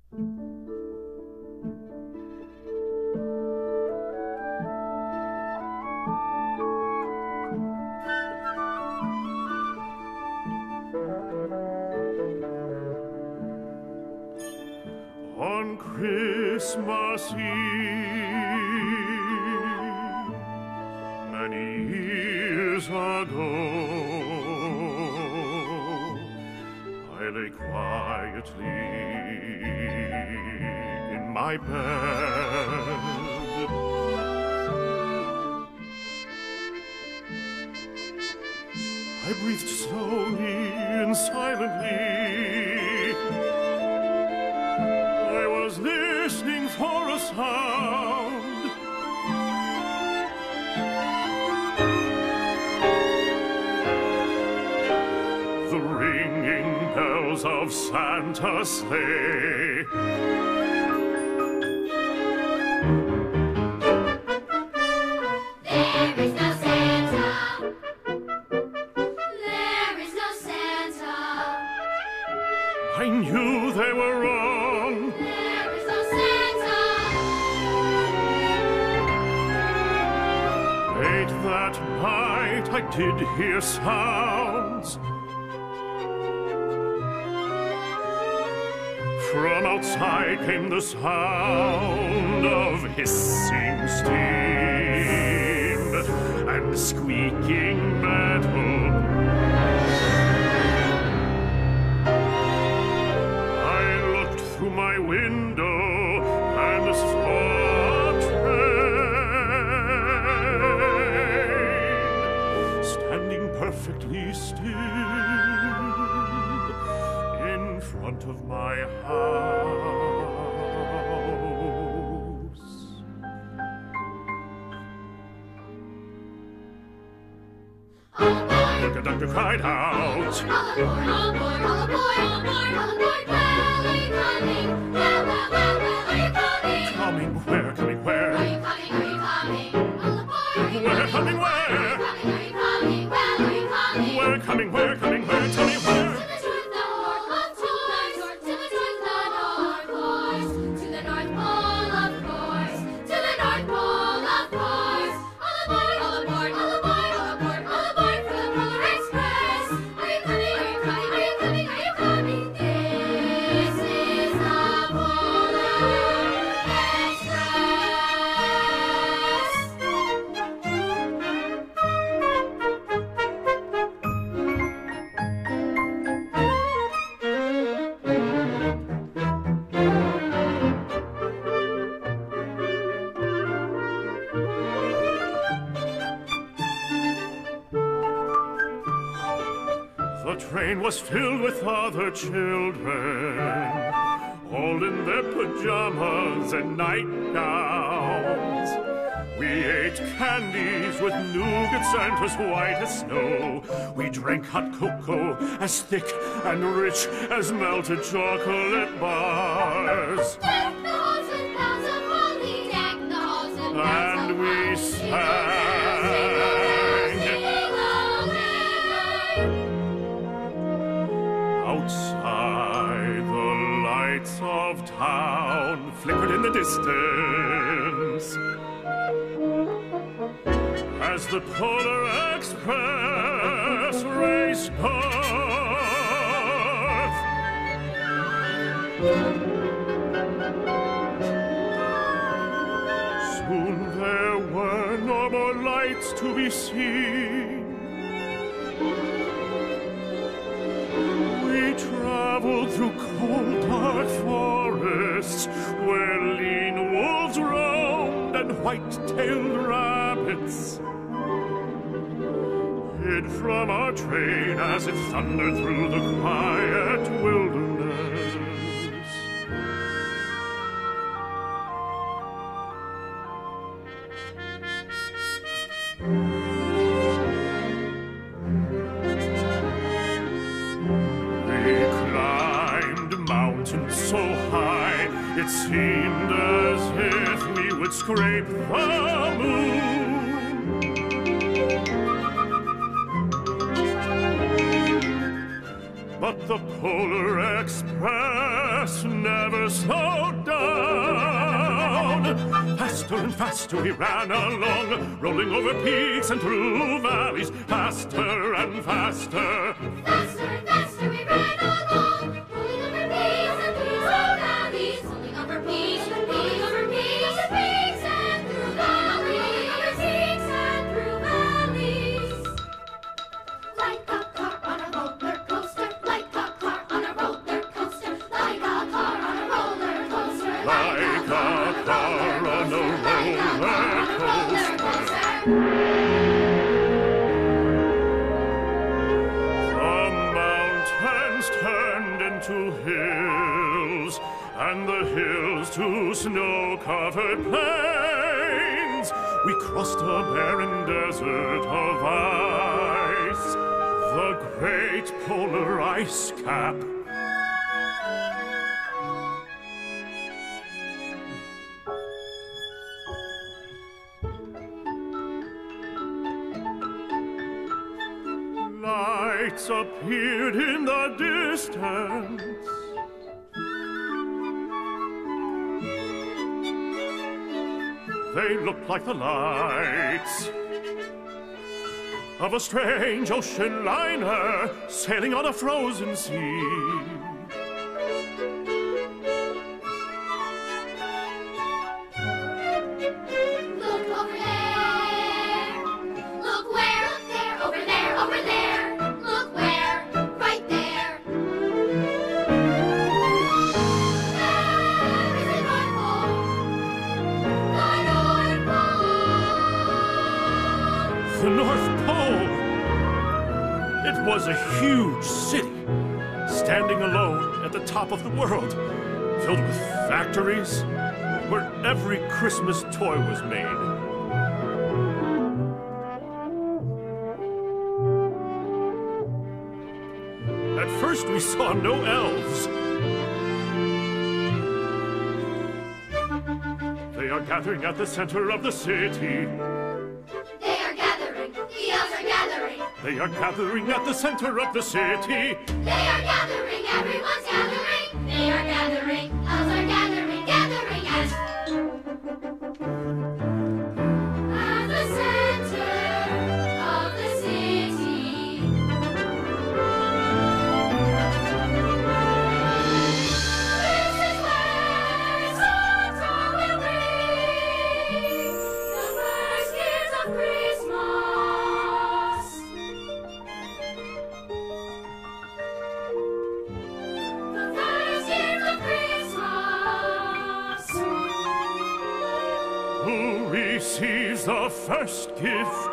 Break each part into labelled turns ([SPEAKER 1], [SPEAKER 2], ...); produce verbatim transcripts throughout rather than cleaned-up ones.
[SPEAKER 1] On Christmas Eve, many years ago, I lay quietly in my bed. I breathed slowly and silently. I was listening for a sound. The ringing bells of Santa's sleigh.
[SPEAKER 2] There is no Santa. There is no Santa.
[SPEAKER 1] I knew they were wrong.
[SPEAKER 2] There is no Santa.
[SPEAKER 1] Late that night I did hear sounds. From outside came the sound of hissing steam and squeaking metal. I looked through my window and saw a train standing perfectly still in front of my house. The conductor cried out,
[SPEAKER 2] All aboard, all aboard, all aboard, all aboard, all aboard. Well, are you coming? Well, well, well, well, are you coming?
[SPEAKER 1] coming where, coming where?
[SPEAKER 2] Are you coming? Are you coming? All aboard, are you
[SPEAKER 1] Where, coming
[SPEAKER 2] Are
[SPEAKER 1] where?
[SPEAKER 2] you coming? Are you coming? Well, are you coming?
[SPEAKER 1] Where, coming where, coming where? Tell me
[SPEAKER 2] To
[SPEAKER 1] where?
[SPEAKER 2] the North Pole, of course. To the North Pole, of course. To the North Pole, of course. To the North Pole, of course. All aboard, all aboard, all aboard, all aboard, all aboard for the Polar Express. Are you coming? Are you coming? Are you coming? Are you coming? This is the Polar
[SPEAKER 1] The train was filled with other children, all in their pajamas and nightgowns. We ate candies with nougats and as white as snow. We drank hot cocoa as thick and rich as melted chocolate bars.
[SPEAKER 2] Deck the halls with bells of holly, deck the halls with bells of
[SPEAKER 1] And we
[SPEAKER 2] holly.
[SPEAKER 1] sang. Outside, the lights of town flickered in the distance as the Polar Express raced north. Soon there were no more lights to be seen. We traveled through cold, dark forests where lean wolves roamed and white-tailed rabbits hid from our train as it thundered through the quiet wilderness. Mountains so high, it seemed as if we would scrape the moon. But the Polar Express never never slowed down. Faster and faster we ran along, rolling over peaks and through valleys. Faster and faster.
[SPEAKER 2] Faster and faster we ran along, rolling over peaks and through valleys. Rolling over peaks and peaks over peaks and peaks and through valleys. Over peaks and through valleys. Like a car on a roller coaster, like a car on a roller coaster, like a car on a roller coaster,
[SPEAKER 1] Like a car on a roller coaster. The mountains turned into hills, and the hills to snow-covered plains. We crossed a barren desert of ice, the great polar ice cap. Lights appeared in the distance. They looked like the lights of a strange ocean liner sailing on a frozen sea.
[SPEAKER 2] Look over there. Look where? Look there. Over there. Over there. Look where? Right there. There is the North Pole. The North Pole.
[SPEAKER 1] The North Pole! It was a huge city, standing alone at the top of the world, filled with factories where every Christmas toy was made. At first we saw no elves. They are gathering at the center of the city.
[SPEAKER 2] They are gathering. The elves are gathering.
[SPEAKER 1] They are gathering at the center of the city.
[SPEAKER 2] They are gathering. Everyone's gathering. They are gathering. Elves are gathering. Gathering at at the center of the city. This is where Santa will bring the first gift of Christmas. The first gift of Christmas.
[SPEAKER 1] Who receives the first gift?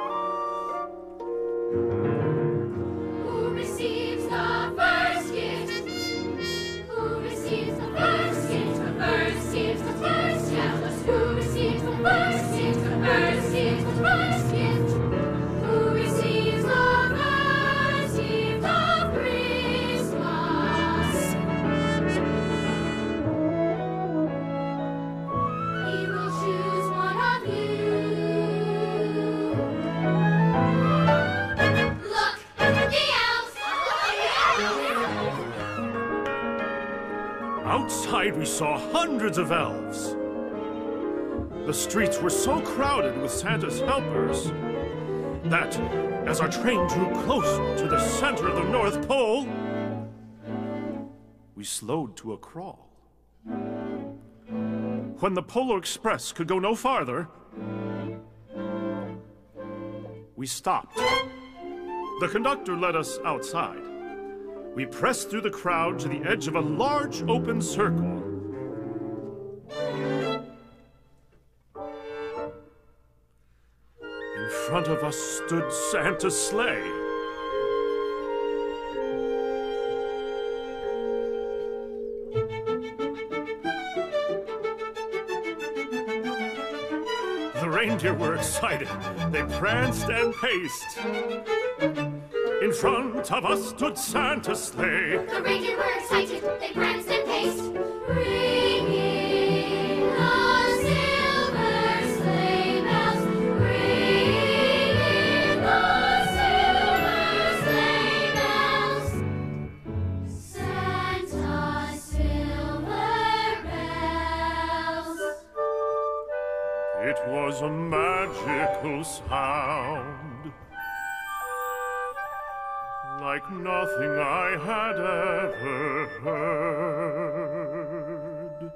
[SPEAKER 2] Who receives the first gift? Who receives the first gift? The first gift, the first tell us who receives the first gift, the first gift, the first gift. Who receives the first gift of Christmas? He will choose one of you. Look, the elves!
[SPEAKER 1] Outside we saw hundreds of elves. The streets were so crowded with Santa's helpers that, as our train drew closer to the center of the North Pole, we slowed to a crawl. When the Polar Express could go no farther, we stopped. The conductor led us outside. We pressed through the crowd to the edge of a large open circle. In front of us stood Santa's sleigh. The reindeer were excited. They pranced and paced. In front of us stood Santa's sleigh.
[SPEAKER 2] The reindeer were excited, they pranced and paced, ringing the silver sleigh bells, ringing the silver sleigh bells. Santa's silver
[SPEAKER 1] It was a magical sound, like nothing I had ever heard.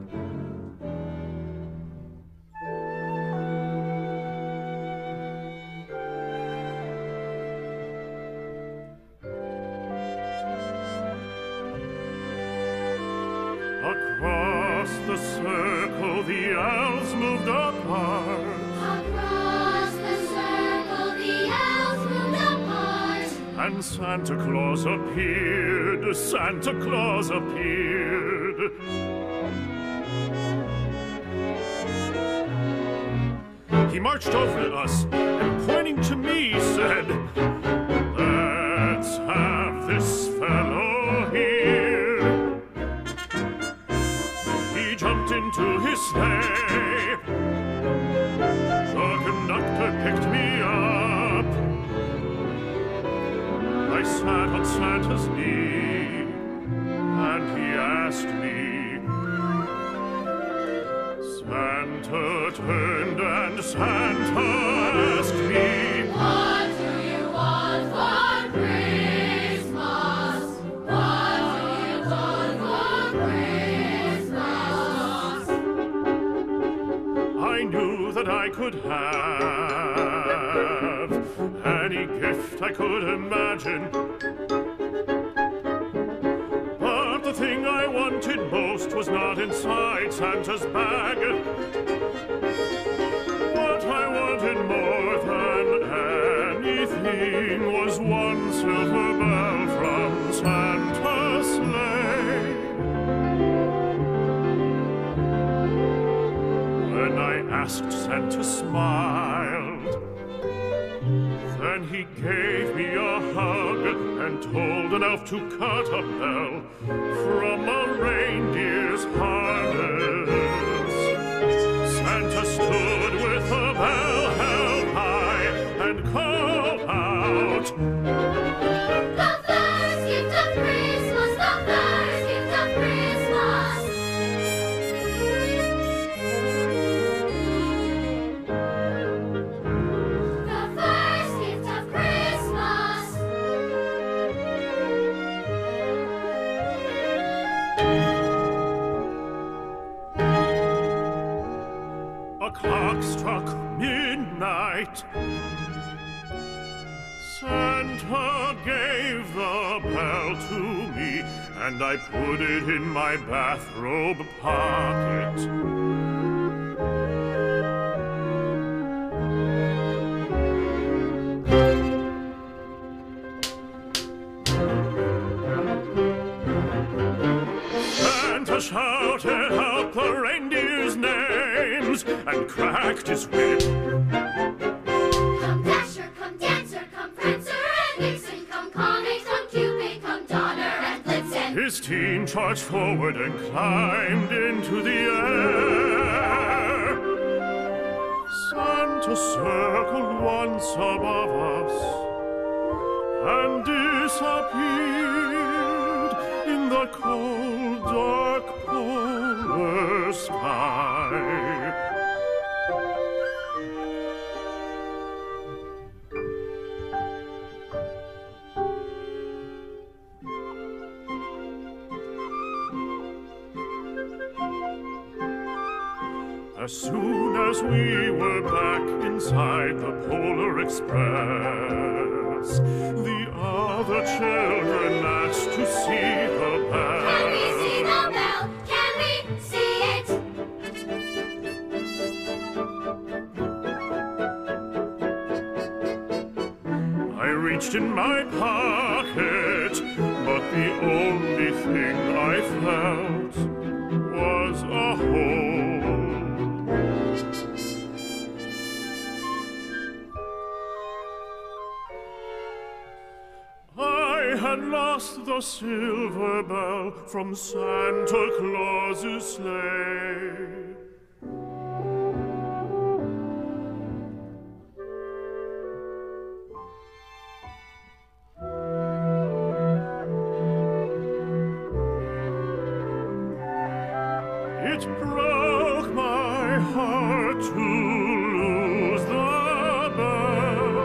[SPEAKER 1] Across the circle the elves moved apart.
[SPEAKER 2] Across the circle the elves moved apart.
[SPEAKER 1] And Santa Claus appeared, Santa Claus appeared. He marched over to us and pointing to me said, "Let's have this fellow here." He jumped into his sleigh. The conductor picked me up. I sat on Santa's knee, and he asked me. Santa turned and Santa asked me,
[SPEAKER 2] What do you want for Christmas? What do you want for Christmas?
[SPEAKER 1] I knew that I could have any gift I could imagine. But the thing I wanted most was not inside Santa's bag. What I wanted more than anything was one silver bell from Santa's sleigh. When I asked, Santa smiled. Then he gave me a hug and told an elf to cut a bell from a reindeer's harness. Santa stood with the bell held high and called out,
[SPEAKER 2] The first gift of Christmas, the first gift of Christmas. The first gift of Christmas.
[SPEAKER 1] a clock struck midnight. Santa gave the bell to me, and I put it in my bathrobe pocket. Santa shouted out the reindeers' names and cracked his whip.
[SPEAKER 2] Come Dasher, come Dancer, come Prancer and Vixen, come Comet, come Cupid, come Donner and Blitzen.
[SPEAKER 1] His team charged forward and climbed into the air. Santa circled once above us and disappeared in the cold, dark polar sky. As soon as we were back inside the Polar Express, the other children asked to see the bell.
[SPEAKER 2] Can we see the bell? Can we see it?
[SPEAKER 1] I reached in my pocket, but the only thing I felt was a hole. I had lost the silver bell from Santa Claus's sleigh. It broke my heart to lose the bell.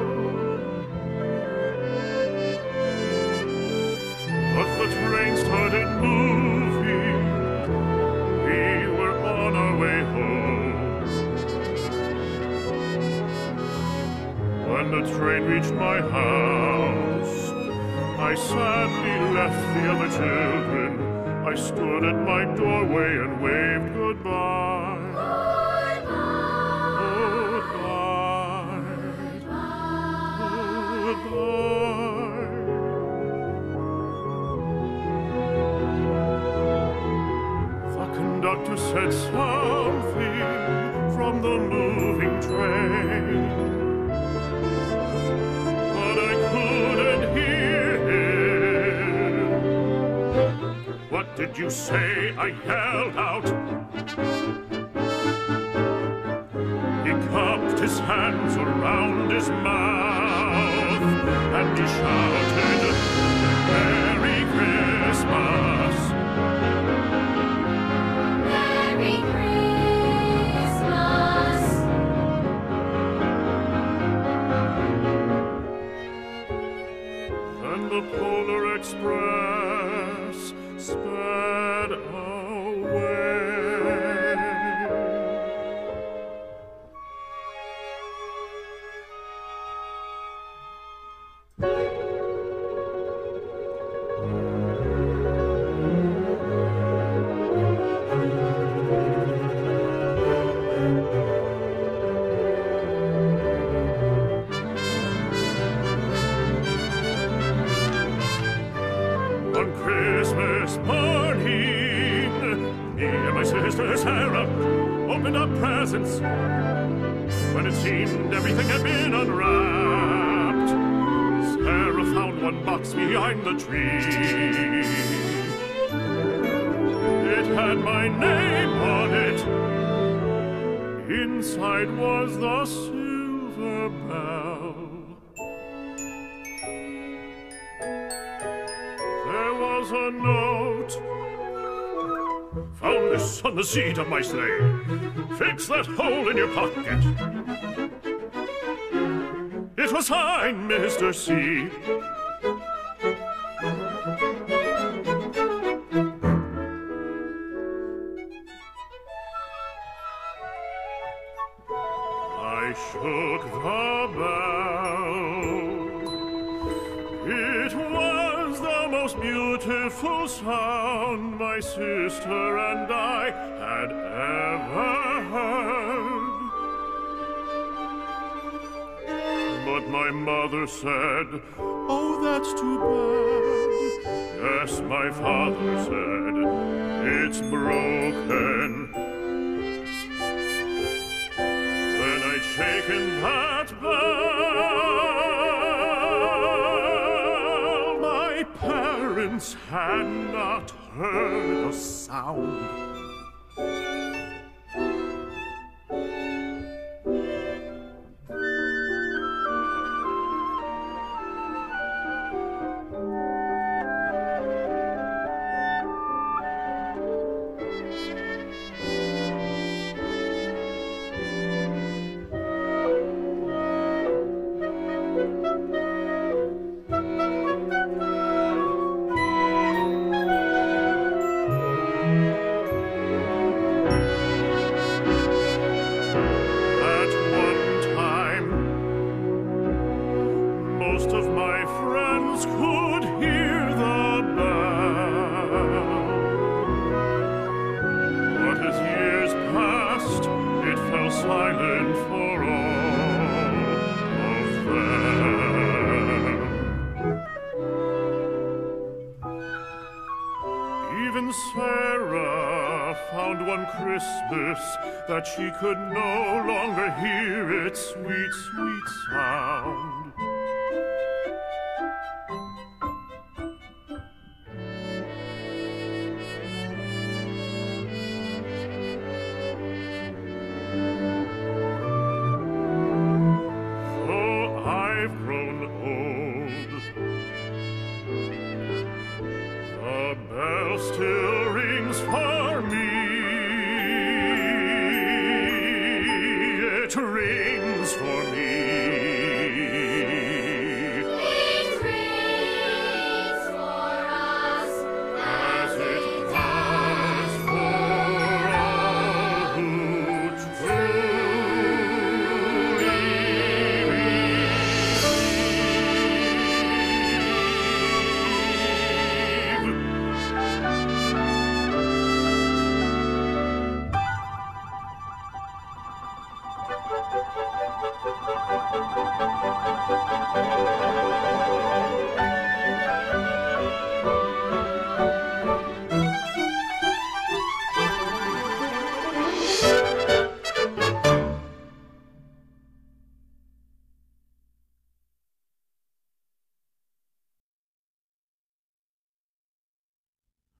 [SPEAKER 1] But the train started moving. We were on our way home. When the train reached my house, I sadly left the other children. I stood at my doorway and waved goodbye. Goodbye. Goodbye. The conductor said something from the moving train, but I couldn't hear him. What did you say? I yelled out. He cupped his hands around his mouth and he shouted, Merry Christmas.
[SPEAKER 2] Merry Christmas.
[SPEAKER 1] And the Polar Express sped away. On Christmas morning, me and my sister Sarah opened up presents. When it seemed everything had been unwrapped, Sarah found one box behind the tree. It had my name on it. Inside was the silver bell. There was a note. Found this on the seat of my sleigh. Fix that hole in your pocket. It was signed Mister C. I shook the bell. It was the most beautiful sound my sister and I had ever heard. But my mother said, oh, that's too bad. Yes, my father said, it's broken. When I'd shaken that bell, my parents had not heard a sound. Most of my friends could hear the bell. But as years passed, it fell silent for all of them. Even Sarah found one Christmas that she could no longer hear its sweet, sweet sound. I've grown old. The bell still rings for me.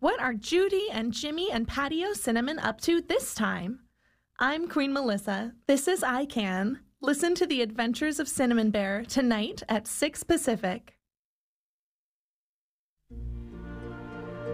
[SPEAKER 3] What are Judy and Jimmy and Patio Cinnamon up to this time? I'm Queen Melissa. This is I Can. Listen to the Adventures of Cinnamon Bear tonight at six Pacific.